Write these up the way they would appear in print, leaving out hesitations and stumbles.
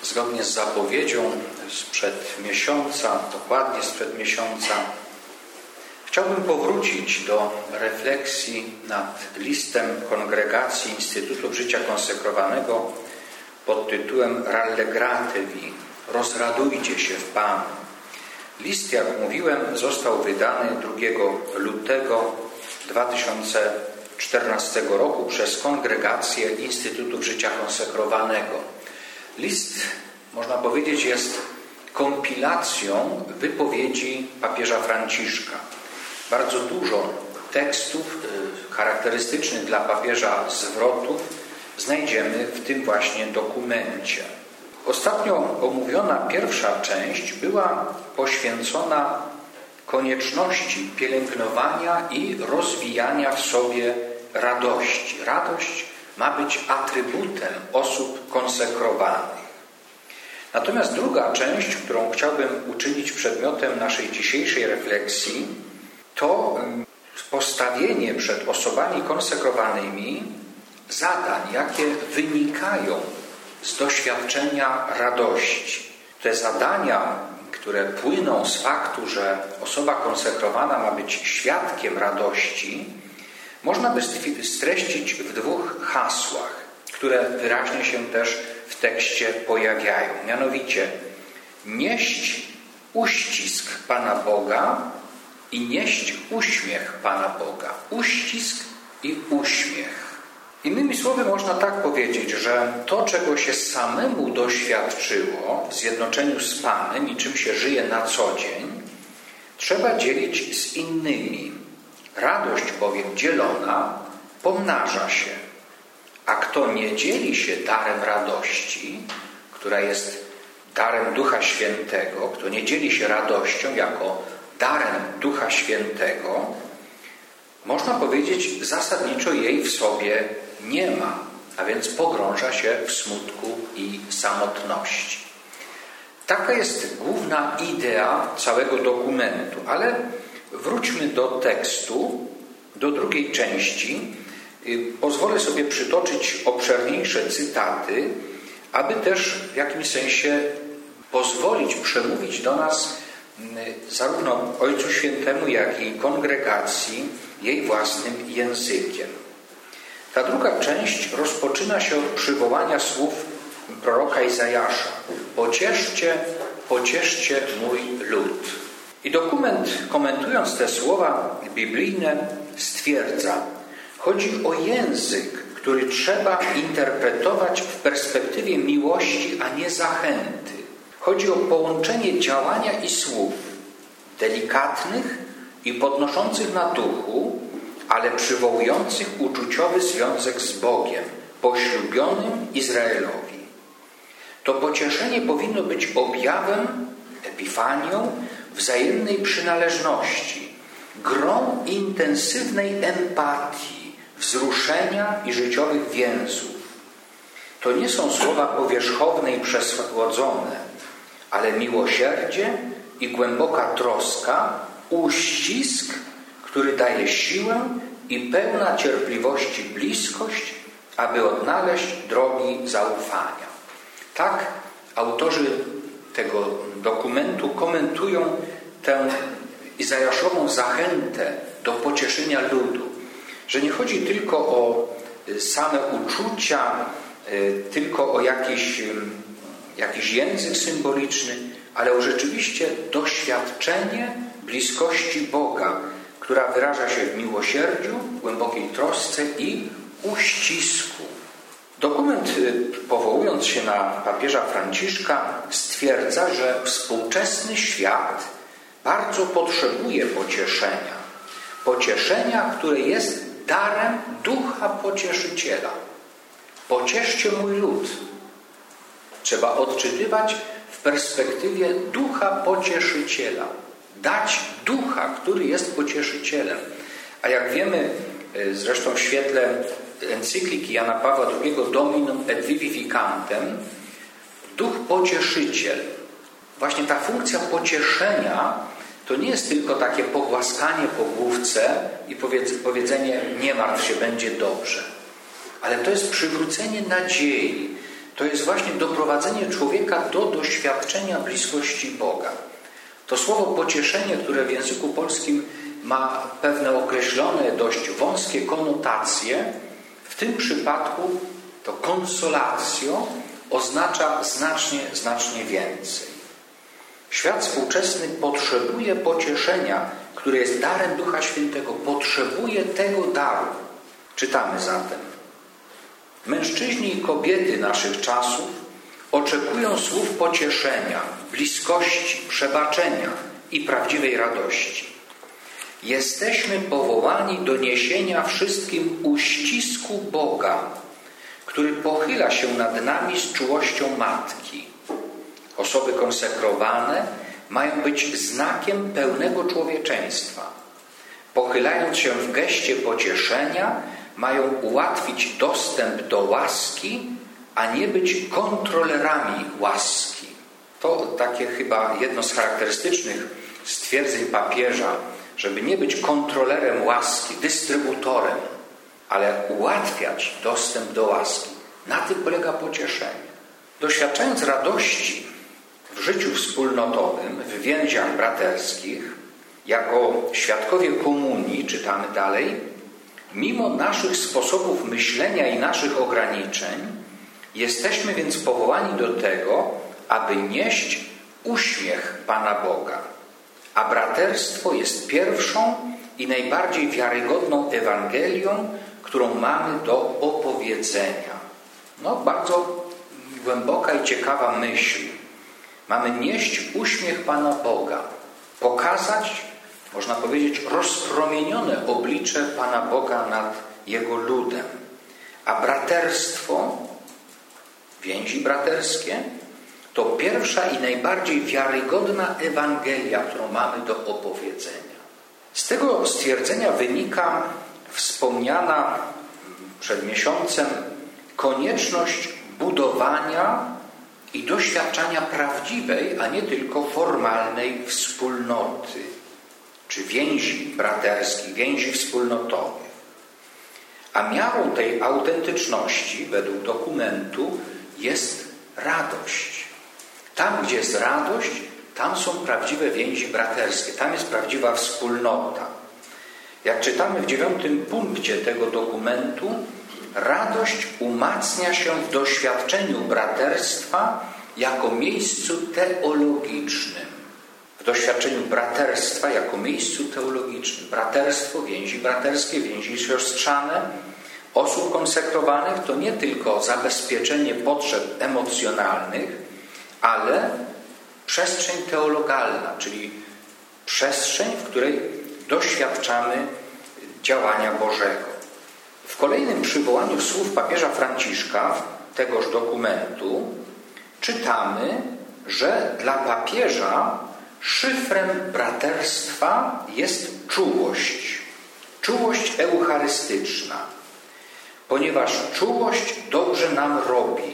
zgodnie z zapowiedzią sprzed miesiąca, dokładnie sprzed miesiąca, chciałbym powrócić do refleksji nad listem Kongregacji Instytutu Życia Konsekrowanego pod tytułem Rallegratevi, rozradujcie się w Panu. List, jak mówiłem, został wydany 2 lutego 2014 roku przez Kongregację Instytutu Życia Konsekrowanego. List, można powiedzieć, jest kompilacją wypowiedzi papieża Franciszka. Bardzo dużo tekstów charakterystycznych dla papieża zwrotów znajdziemy w tym właśnie dokumencie. Ostatnio omówiona pierwsza część była poświęcona konieczności pielęgnowania i rozwijania w sobie radości. Radość ma być atrybutem osób konsekrowanych. Natomiast druga część, którą chciałbym uczynić przedmiotem naszej dzisiejszej refleksji, to postawienie przed osobami konsekrowanymi zadań, jakie wynikają z doświadczenia radości. Te zadania, które płyną z faktu, że osoba konsekrowana ma być świadkiem radości, można by streścić w 2 hasłach, które wyraźnie się też w tekście pojawiają. Mianowicie nieść uścisk Pana Boga i nieść uśmiech Pana Boga. Uścisk i uśmiech. Innymi słowy można tak powiedzieć, że to, czego się samemu doświadczyło w zjednoczeniu z Panem i czym się żyje na co dzień, trzeba dzielić z innymi. Radość bowiem dzielona pomnaża się. A kto nie dzieli się darem radości, która jest darem Ducha Świętego, kto nie dzieli się radością jako darem Ducha Świętego, można powiedzieć, zasadniczo jej w sobie nie ma, a więc pogrąża się w smutku i samotności. Taka jest główna idea całego dokumentu, ale wróćmy do tekstu, do drugiej części. Pozwolę sobie przytoczyć obszerniejsze cytaty, aby też w jakimś sensie pozwolić przemówić do nas zarówno Ojcu Świętemu, jak i kongregacji jej własnym językiem. Ta druga część rozpoczyna się od przywołania słów proroka Izajasza. Pocieszcie, pocieszcie mój lud. I dokument, komentując te słowa biblijne, stwierdza: chodzi o język, który trzeba interpretować w perspektywie miłości, a nie zachęty. Chodzi o połączenie działania i słów, delikatnych i podnoszących na duchu, ale przywołujących uczuciowy związek z Bogiem, poślubionym Izraelowi. To pocieszenie powinno być objawem, epifanią wzajemnej przynależności, grą intensywnej empatii, wzruszenia i życiowych więzów. To nie są słowa powierzchowne i przesłodzone, ale miłosierdzie i głęboka troska, uścisk, który daje siłę i pełna cierpliwości bliskość, aby odnaleźć drogi zaufania. Tak autorzy tego dokumentu komentują tę Izajaszową zachętę do pocieszenia ludu, że nie chodzi tylko o same uczucia, tylko o jakiś język symboliczny, ale o rzeczywiście doświadczenie bliskości Boga, która wyraża się w miłosierdziu, głębokiej trosce i uścisku. Dokument, powołując się na papieża Franciszka, stwierdza, że współczesny świat bardzo potrzebuje pocieszenia. Pocieszenia, które jest darem Ducha Pocieszyciela. Pocieszcie mój lud. Trzeba odczytywać w perspektywie Ducha Pocieszyciela. Dać Ducha, który jest pocieszycielem. A jak wiemy, zresztą w świetle encykliki Jana Pawła II Dominum et Vivificantem, Duch Pocieszyciel, właśnie ta funkcja pocieszenia to nie jest tylko takie pogłaskanie po główce i powiedzenie: nie martw się, będzie dobrze. Ale to jest przywrócenie nadziei. to jest właśnie doprowadzenie człowieka do doświadczenia bliskości Boga. To słowo pocieszenie, które w języku polskim ma pewne określone, dość wąskie konotacje, w tym przypadku to consolatio oznacza znacznie więcej. Świat współczesny potrzebuje pocieszenia, które jest darem Ducha Świętego. Potrzebuje tego daru. Czytamy zatem. Mężczyźni i kobiety naszych czasów oczekują słów pocieszenia, bliskości, przebaczenia i prawdziwej radości. Jesteśmy powołani do niesienia wszystkim uścisku Boga, który pochyla się nad nami z czułością matki. Osoby konsekrowane mają być znakiem pełnego człowieczeństwa. Pochylając się w geście pocieszenia, mają ułatwić dostęp do łaski, a nie być kontrolerami łaski. To takie chyba jedno z charakterystycznych stwierdzeń papieża, żeby nie być kontrolerem łaski, dystrybutorem, ale ułatwiać dostęp do łaski. Na tym polega pocieszenie. Doświadczając radości w życiu wspólnotowym, w więziach braterskich, jako świadkowie komunii, czytamy dalej, mimo naszych sposobów myślenia i naszych ograniczeń, jesteśmy więc powołani do tego, aby nieść uśmiech Pana Boga. A braterstwo jest pierwszą i najbardziej wiarygodną Ewangelią, którą mamy do opowiedzenia. Bardzo głęboka i ciekawa myśl. Mamy nieść uśmiech Pana Boga. Pokazać, można powiedzieć, rozpromienione oblicze Pana Boga nad Jego ludem. A braterstwo, więzi braterskie, to pierwsza i najbardziej wiarygodna Ewangelia, którą mamy do opowiedzenia. Z tego stwierdzenia wynika wspomniana przed miesiącem konieczność budowania i doświadczania prawdziwej, a nie tylko formalnej wspólnoty, czy więzi braterskich, więzi wspólnotowych. A miarą tej autentyczności, według dokumentu, jest radość. Tam, gdzie jest radość, tam są prawdziwe więzi braterskie, tam jest prawdziwa wspólnota. Jak czytamy w 9 punkcie tego dokumentu, radość umacnia się w doświadczeniu braterstwa jako miejscu teologicznym. W doświadczeniu braterstwa jako miejscu teologicznym. Braterstwo, więzi braterskie, więzi siostrzane osób konsekrowanych to nie tylko zabezpieczenie potrzeb emocjonalnych, ale przestrzeń teologalna, czyli przestrzeń, w której doświadczamy działania Bożego. W kolejnym przywołaniu słów papieża Franciszka tegoż dokumentu czytamy, że dla papieża szyfrem braterstwa jest czułość. Czułość eucharystyczna. Ponieważ czułość dobrze nam robi.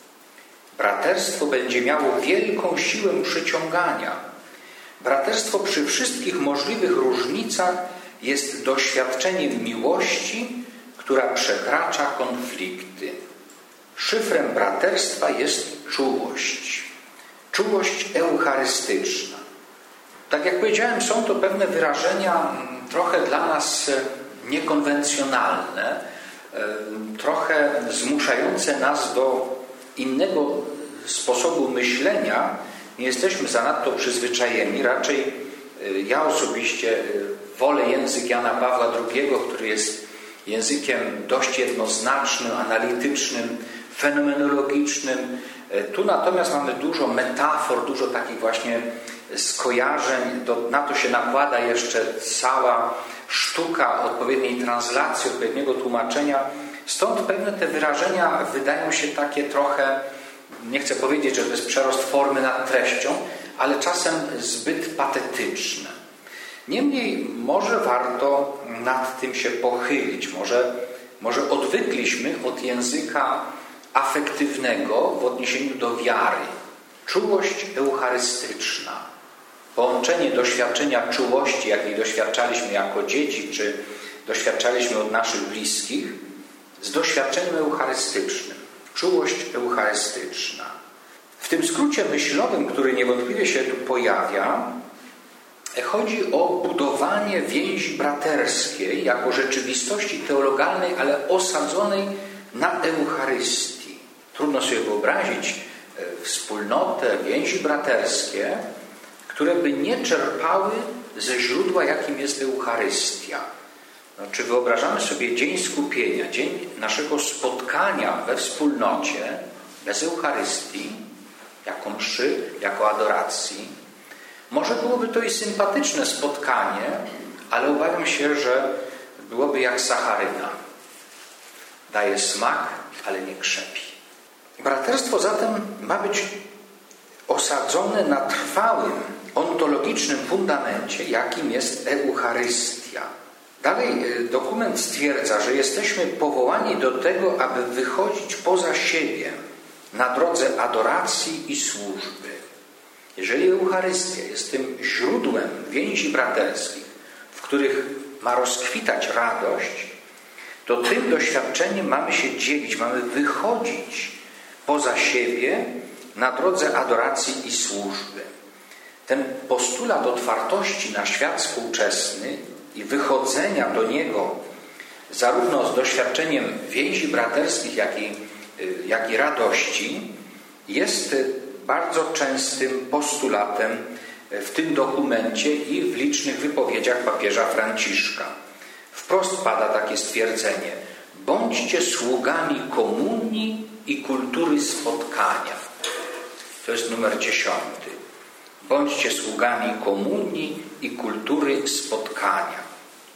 Braterstwo będzie miało wielką siłę przyciągania. Braterstwo przy wszystkich możliwych różnicach jest doświadczeniem miłości, która przekracza konflikty. Szyfrem braterstwa jest czułość. Czułość eucharystyczna. Tak jak powiedziałem, są to pewne wyrażenia trochę dla nas niekonwencjonalne, trochę zmuszające nas do innego sposobu myślenia. Nie jesteśmy zanadto przyzwyczajeni. Raczej ja osobiście wolę język Jana Pawła II, który jest językiem dość jednoznacznym, analitycznym, fenomenologicznym. Tu natomiast mamy dużo metafor, dużo takich właśnie skojarzeń. Na to się nakłada jeszcze cała sztuka odpowiedniej translacji, odpowiedniego tłumaczenia. Stąd pewne te wyrażenia wydają się takie trochę, nie chcę powiedzieć, że to jest przerost formy nad treścią, ale czasem zbyt patetyczne. Niemniej może warto nad tym się pochylić. Może odwykliśmy od języka afektywnego w odniesieniu do wiary. Czułość eucharystyczna. Połączenie doświadczenia czułości, jakiej doświadczaliśmy jako dzieci, czy doświadczaliśmy od naszych bliskich, z doświadczeniem eucharystycznym. czułość eucharystyczna. W tym skrócie myślowym, który niewątpliwie się tu pojawia, chodzi o budowanie więzi braterskiej jako rzeczywistości teologalnej, ale osadzonej na Eucharystii. Trudno sobie wyobrazić wspólnotę, więzi braterskie, które by nie czerpały ze źródła, jakim jest Eucharystia. Czy wyobrażamy sobie dzień skupienia, dzień naszego spotkania we wspólnocie bez Eucharystii, jako mszy, jako adoracji? Może byłoby to i sympatyczne spotkanie, ale obawiam się, że byłoby jak sacharyna. Daje smak, ale nie krzepi. Braterstwo zatem ma być osadzone na trwałym, ontologicznym fundamencie, jakim jest Eucharystia. Dalej dokument stwierdza, że jesteśmy powołani do tego, aby wychodzić poza siebie na drodze adoracji i służby. Jeżeli Eucharystia jest tym źródłem więzi braterskich, w których ma rozkwitać radość, to tym doświadczeniem mamy się dzielić, mamy wychodzić poza siebie na drodze adoracji i służby. Ten postulat otwartości na świat współczesny i wychodzenia do niego zarówno z doświadczeniem więzi braterskich, jak i radości jest bardzo częstym postulatem w tym dokumencie i w licznych wypowiedziach papieża Franciszka. Wprost pada takie stwierdzenie: bądźcie sługami komunii i kultury spotkania. To jest numer 10. Bądźcie sługami komunii i kultury spotkania.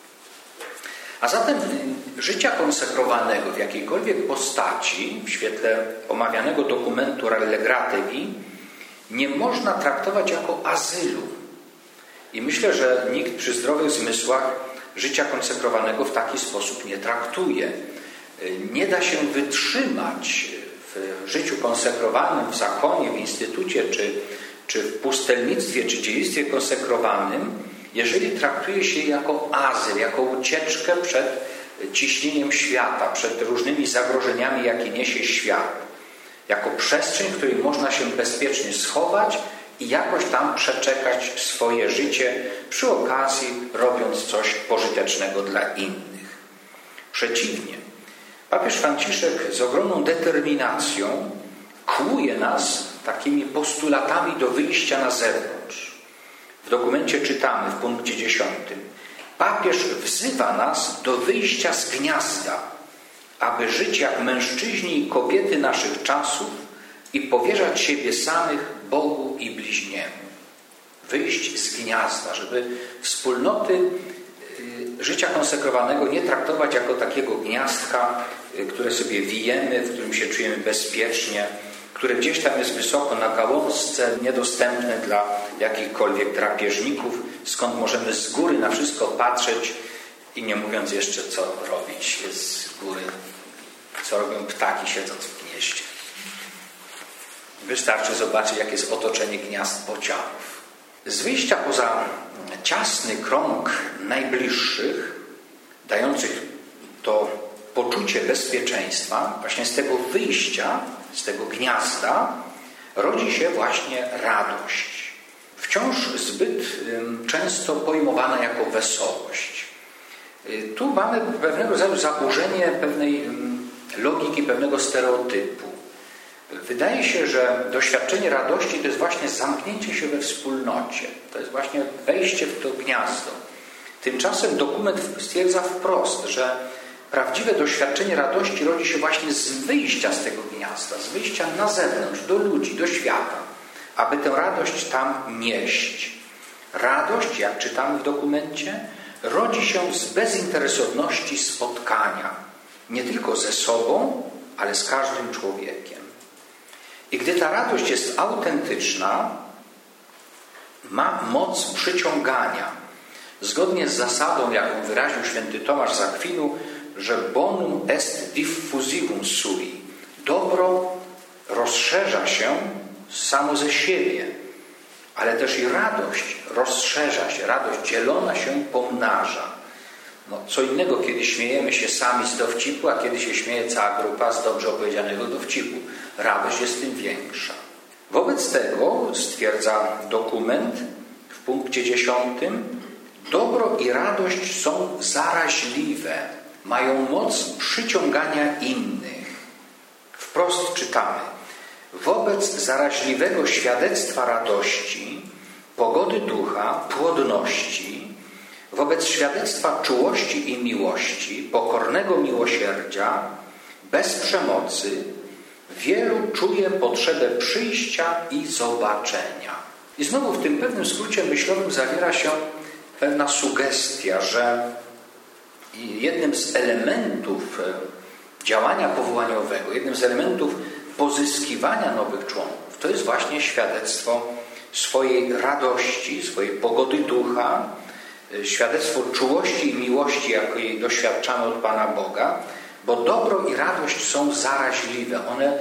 A zatem życia konsekrowanego w jakiejkolwiek postaci, w świetle omawianego dokumentu Rallegratevi, nie można traktować jako azylu. I myślę, że nikt przy zdrowych zmysłach życia konsekrowanego w taki sposób nie traktuje. Nie da się wytrzymać w życiu konsekrowanym, w zakonie, w instytucie, czy w pustelnictwie, czy dziedzictwie konsekrowanym, jeżeli traktuje się jako azyl, jako ucieczkę przed ciśnieniem świata, przed różnymi zagrożeniami, jakie niesie świat. Jako przestrzeń, w której można się bezpiecznie schować i jakoś tam przeczekać swoje życie, przy okazji robiąc coś pożytecznego dla innych. Przeciwnie, papież Franciszek z ogromną determinacją kłuje nas takimi postulatami do wyjścia na zewnątrz. W dokumencie czytamy w punkcie 10: papież wzywa nas do wyjścia z gniazda, aby żyć jak mężczyźni i kobiety naszych czasów i powierzać siebie samych Bogu i bliźniemu. Wyjść z gniazda, żeby wspólnoty życia konsekrowanego nie traktować jako takiego gniazdka, które sobie wijemy, w którym się czujemy bezpiecznie, które gdzieś tam jest wysoko na gałązce, niedostępne dla jakichkolwiek drapieżników, skąd możemy z góry na wszystko patrzeć i nie mówiąc jeszcze, co robić z góry, co robią ptaki siedząc w gnieździe. Wystarczy zobaczyć, jakie jest otoczenie gniazd bocianów. Z wyjścia poza ciasny krąg najbliższych, dających to poczucie bezpieczeństwa, właśnie z tego wyjścia, z tego gniazda rodzi się właśnie radość. Wciąż zbyt często pojmowana jako wesołość. Tu mamy pewnego rodzaju zaburzenie pewnej logiki, pewnego stereotypu. Wydaje się, że doświadczenie radości to jest właśnie zamknięcie się we wspólnocie. To jest właśnie wejście w to gniazdo. Tymczasem dokument stwierdza wprost, że prawdziwe doświadczenie radości rodzi się właśnie z wyjścia z tego gniazda, z wyjścia na zewnątrz, do ludzi, do świata, aby tę radość tam nieść. Radość, jak czytamy w dokumencie, rodzi się z bezinteresowności spotkania. Nie tylko ze sobą, ale z każdym człowiekiem. I gdy ta radość jest autentyczna, ma moc przyciągania. Zgodnie z zasadą, jaką wyraził święty Tomasz z Akwinu, że bonum est diffusivum sui. Dobro rozszerza się samo ze siebie, ale też i radość rozszerza się. Radość dzielona się pomnaża. Co innego, kiedy śmiejemy się sami z dowcipu, a kiedy się śmieje cała grupa z dobrze opowiedzianego dowcipu. Radość jest tym większa. Wobec tego, stwierdza dokument w punkcie 10, dobro i radość są zaraźliwe, mają moc przyciągania innych. Wprost czytamy: wobec zaraźliwego świadectwa radości, pogody ducha, płodności, wobec świadectwa czułości i miłości, pokornego miłosierdzia, bez przemocy, wielu czuje potrzebę przyjścia i zobaczenia. I znowu w tym pewnym skrócie myślowym zawiera się pewna sugestia, że jednym z elementów działania powołaniowego, jednym z elementów pozyskiwania nowych członków, to jest właśnie świadectwo swojej radości, swojej pogody ducha, świadectwo czułości i miłości, jakiej doświadczamy od Pana Boga, bo dobro i radość są zaraźliwe.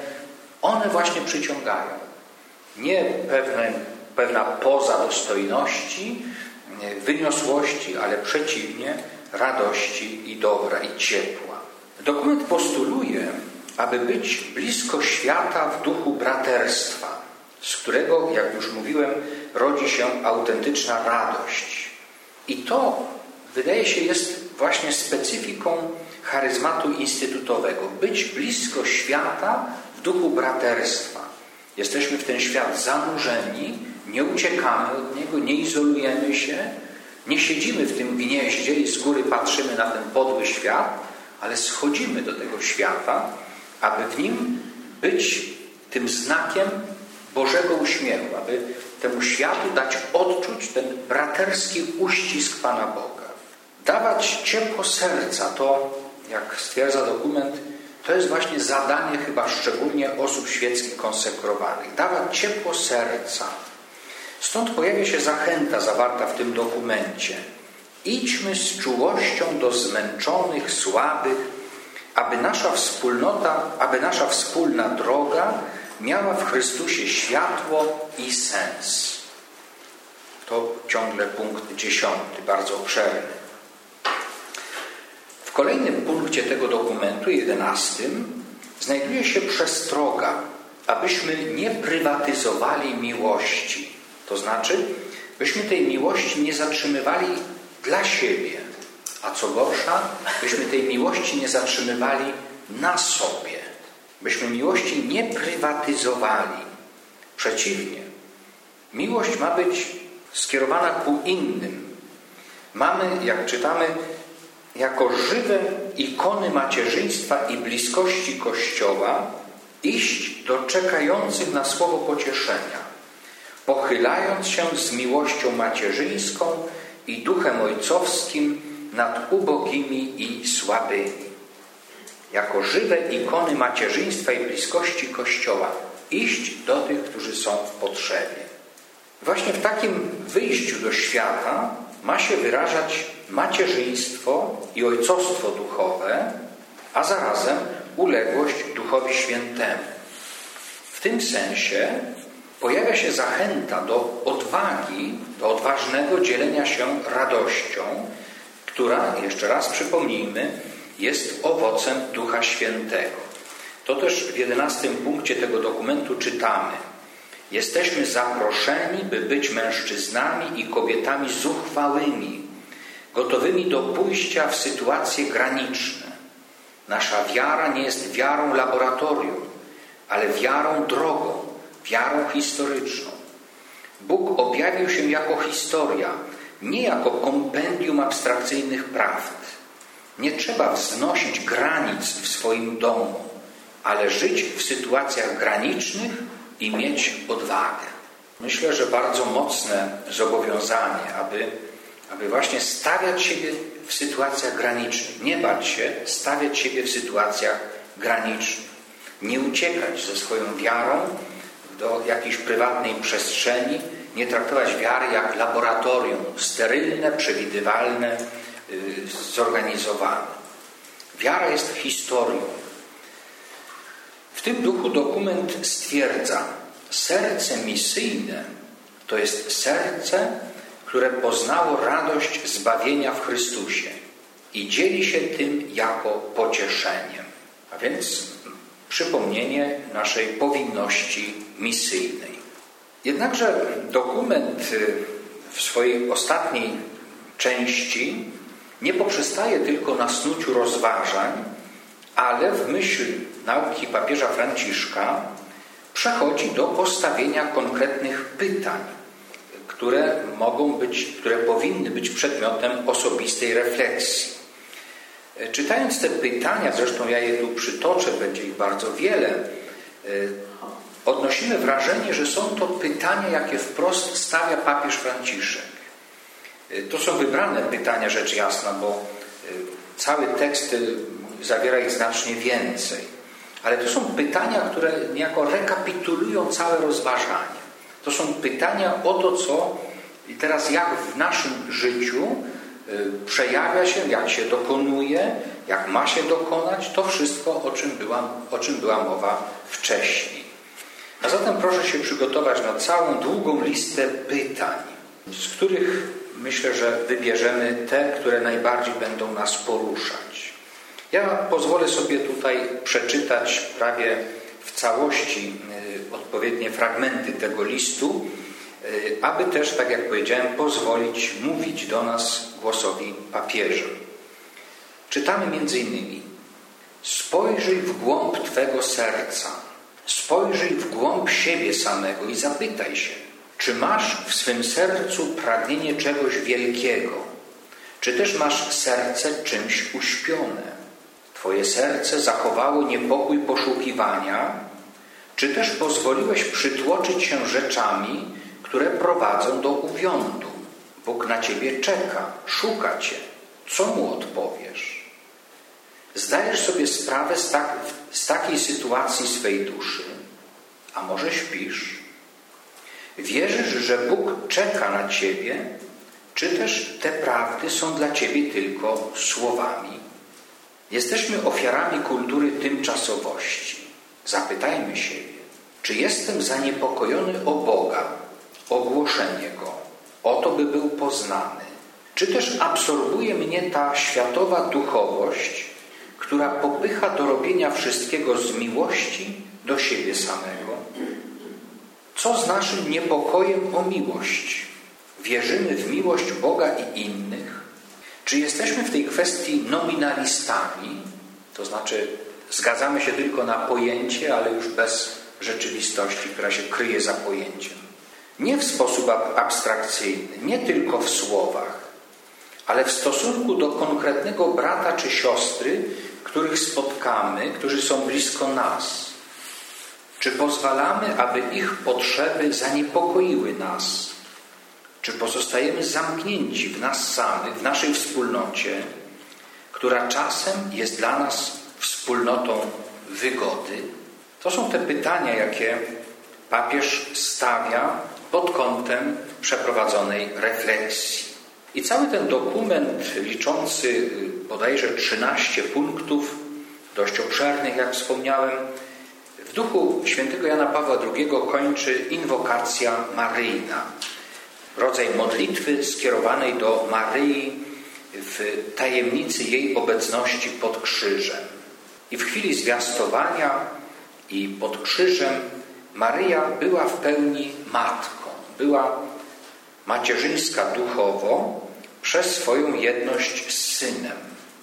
One właśnie przyciągają. Nie pewna poza dostojności, wyniosłości, ale przeciwnie, radości i dobra i ciepła. Dokument postuluje, aby być blisko świata w duchu braterstwa, z którego, jak już mówiłem, rodzi się autentyczna radość. I to, wydaje się, jest właśnie specyfiką charyzmatu instytutowego. Być blisko świata w duchu braterstwa. Jesteśmy w ten świat zanurzeni, nie uciekamy od niego, nie izolujemy się, nie siedzimy w tym gnieździe i z góry patrzymy na ten podły świat, ale schodzimy do tego świata, aby w nim być tym znakiem Bożego uśmiechu, aby temu światu dać odczuć ten braterski uścisk Pana Boga. Dawać ciepło serca, to, jak stwierdza dokument, to jest właśnie zadanie chyba szczególnie osób świeckich konsekrowanych. Dawać ciepło serca. Stąd pojawia się zachęta zawarta w tym dokumencie. Idźmy z czułością do zmęczonych, słabych, aby nasza wspólna droga miała w Chrystusie światło i sens. To ciągle punkt 10, bardzo obszerny. W kolejnym punkcie tego dokumentu, 11, znajduje się przestroga, abyśmy nie prywatyzowali miłości. To znaczy, byśmy tej miłości nie zatrzymywali dla siebie, a co gorsza, byśmy tej miłości nie zatrzymywali na sobie. Byśmy miłości nie prywatyzowali. Przeciwnie, miłość ma być skierowana ku innym. Mamy, jak czytamy, jako żywe ikony macierzyństwa i bliskości Kościoła iść do czekających na słowo pocieszenia, pochylając się z miłością macierzyńską i duchem ojcowskim nad ubogimi i słabymi. Jako żywe ikony macierzyństwa i bliskości Kościoła iść do tych, którzy są w potrzebie. Właśnie w takim wyjściu do świata ma się wyrażać macierzyństwo i ojcostwo duchowe, a zarazem uległość Duchowi Świętemu. W tym sensie pojawia się zachęta do odwagi, do odważnego dzielenia się radością, która, jeszcze raz przypomnijmy, jest owocem Ducha Świętego. To też w 11 punkcie tego dokumentu czytamy. Jesteśmy zaproszeni, by być mężczyznami i kobietami zuchwałymi, gotowymi do pójścia w sytuacje graniczne. Nasza wiara nie jest wiarą laboratorium, ale wiarą drogą, wiarą historyczną. Bóg objawił się jako historia, nie jako kompendium abstrakcyjnych prawd. Nie trzeba wznosić granic w swoim domu, ale żyć w sytuacjach granicznych i mieć odwagę. Myślę, że bardzo mocne zobowiązanie, aby właśnie stawiać siebie w sytuacjach granicznych. Nie bać się stawiać siebie w sytuacjach granicznych. Nie uciekać ze swoją wiarą do jakiejś prywatnej przestrzeni. Nie traktować wiary jak laboratorium, sterylne, przewidywalne, zorganizowane. Wiara jest historią. W tym duchu dokument stwierdza, serce misyjne to jest serce, które poznało radość zbawienia w Chrystusie i dzieli się tym jako pocieszeniem. A więc przypomnienie naszej powinności misyjnej. Jednakże dokument w swojej ostatniej części nie poprzestaje tylko na snuciu rozważań, ale w myśl nauki papieża Franciszka przechodzi do postawienia konkretnych pytań, które powinny być przedmiotem osobistej refleksji. Czytając te pytania, zresztą ja je tu przytoczę, będzie ich bardzo wiele, odnosimy wrażenie, że są to pytania, jakie wprost stawia papież Franciszek. To są wybrane pytania, rzecz jasna, bo cały tekst zawiera ich znacznie więcej. Ale to są pytania, które niejako rekapitulują całe rozważanie. To są pytania o to, co i teraz jak w naszym życiu przejawia się, jak się dokonuje, jak ma się dokonać, to wszystko, o czym była mowa wcześniej. A zatem proszę się przygotować na całą długą listę pytań, z których myślę, że wybierzemy te, które najbardziej będą nas poruszać. Ja pozwolę sobie tutaj przeczytać prawie w całości odpowiednie fragmenty tego listu, aby też, tak jak powiedziałem, pozwolić mówić do nas głosowi papieża. Czytamy m.in. spojrzyj w głąb Twego serca, spojrzyj w głąb siebie samego i zapytaj się, czy masz w swym sercu pragnienie czegoś wielkiego, czy też masz serce czymś uśpione. Twoje serce zachowało niepokój poszukiwania, czy też pozwoliłeś przytłoczyć się rzeczami, które prowadzą do uwiądu. Bóg na Ciebie czeka, szuka Cię. Co Mu odpowiesz? Zdajesz sobie sprawę z takiej sytuacji swej duszy? A może śpisz? Wierzysz, że Bóg czeka na Ciebie, czy też te prawdy są dla Ciebie tylko słowami? Jesteśmy ofiarami kultury tymczasowości. Zapytajmy siebie, czy jestem zaniepokojony o Boga, o głoszenie Go, o to, by był poznany? Czy też absorbuje mnie ta światowa duchowość, która popycha do robienia wszystkiego z miłości do siebie samego? Co z naszym niepokojem o miłość? Wierzymy w miłość Boga i innych? Czy jesteśmy w tej kwestii nominalistami? To znaczy zgadzamy się tylko na pojęcie, ale już bez rzeczywistości, która się kryje za pojęciem. Nie w sposób abstrakcyjny, nie tylko w słowach, ale w stosunku do konkretnego brata czy siostry, których spotkamy, którzy są blisko nas. Czy pozwalamy, aby ich potrzeby zaniepokoiły nas? Czy pozostajemy zamknięci w nas samych, w naszej wspólnocie, która czasem jest dla nas wspólnotą wygody? To są te pytania, jakie papież stawia pod kątem przeprowadzonej refleksji. I cały ten dokument liczący bodajże 13 punktów, dość obszernych, jak wspomniałem, w duchu świętego Jana Pawła II kończy inwokacja maryjna. Rodzaj modlitwy skierowanej do Maryi w tajemnicy jej obecności pod krzyżem. I w chwili zwiastowania i pod krzyżem Maryja była w pełni matką. Była macierzyńska duchowo przez swoją jedność z Synem.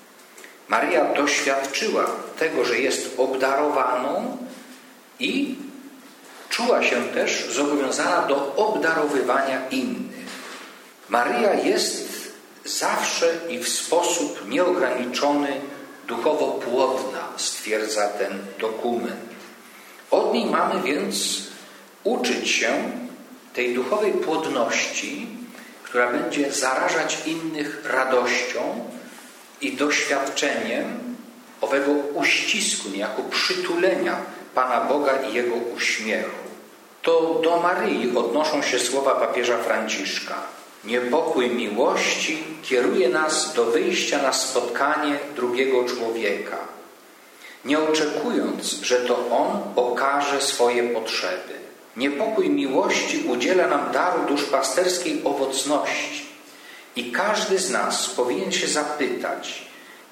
Maryja doświadczyła tego, że jest obdarowaną i czuła się też zobowiązana do obdarowywania innych. Maryja jest zawsze i w sposób nieograniczony duchowo płodna, stwierdza ten dokument. Od niej mamy więc uczyć się tej duchowej płodności, która będzie zarażać innych radością i doświadczeniem owego uścisku, niejako przytulenia Pana Boga i Jego uśmiechu. To do Maryi odnoszą się słowa papieża Franciszka. Niepokój miłości kieruje nas do wyjścia na spotkanie drugiego człowieka, nie oczekując, że to on okaże swoje potrzeby. Niepokój miłości udziela nam daru duszpasterskiej owocności i każdy z nas powinien się zapytać,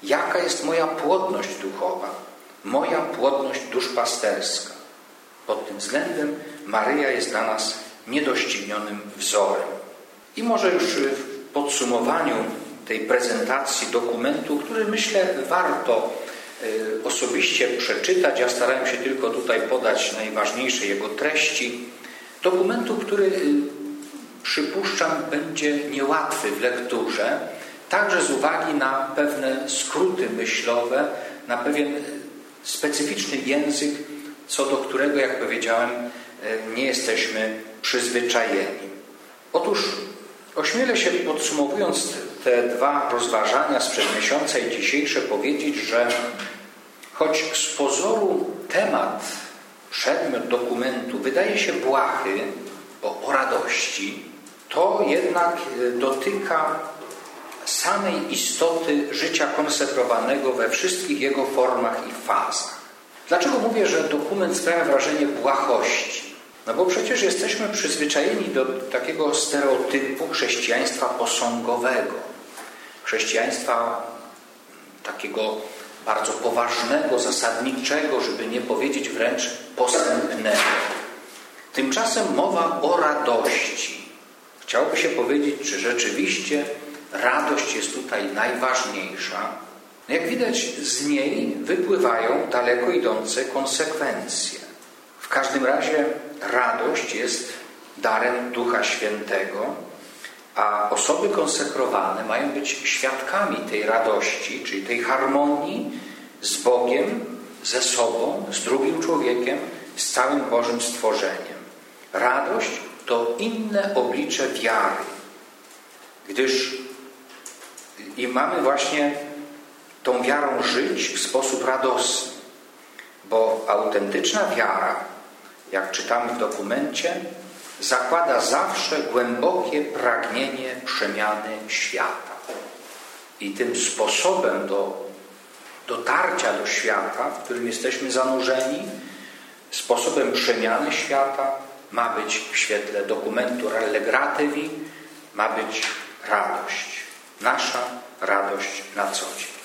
Jaka jest moja płodność duchowa, moja płodność duszpasterska? Pod tym względem Maryja jest dla nas niedoścignionym wzorem. I może już w podsumowaniu tej prezentacji dokumentu, który myślę warto osobiście przeczytać, ja starałem się tylko tutaj podać najważniejsze jego treści, dokumentu, który przypuszczam będzie niełatwy w lekturze, także z uwagi na pewne skróty myślowe, na pewien specyficzny język, co do którego, jak powiedziałem, nie jesteśmy przyzwyczajeni. Otóż ośmielę się, podsumowując te dwa rozważania sprzed miesiąca i dzisiejsze, powiedzieć, że choć z pozoru temat, przedmiot dokumentu wydaje się błahy, bo o radości, to jednak dotyka samej istoty życia konsekrowanego we wszystkich jego formach i fazach. Dlaczego mówię, że dokument sprawia wrażenie błahości? No bo przecież jesteśmy przyzwyczajeni do takiego stereotypu chrześcijaństwa posągowego. Chrześcijaństwa takiego bardzo poważnego, zasadniczego, żeby nie powiedzieć wręcz posępnego. Tymczasem mowa o radości. Chciałoby się powiedzieć, czy rzeczywiście radość jest tutaj najważniejsza. Jak widać, z niej wypływają daleko idące konsekwencje. W każdym razie radość jest darem Ducha Świętego, a osoby konsekrowane mają być świadkami tej radości, czyli tej harmonii z Bogiem, ze sobą, z drugim człowiekiem, z całym Bożym stworzeniem. Radość to inne oblicze wiary, gdyż i mamy właśnie tą wiarą żyć w sposób radosny, bo autentyczna wiara, jak czytamy w dokumencie, zakłada zawsze głębokie pragnienie przemiany świata. I tym sposobem do dotarcia do świata, w którym jesteśmy zanurzeni, sposobem przemiany świata ma być w świetle dokumentu Rallegratevi, ma być radość. Nasza radość na co dzień.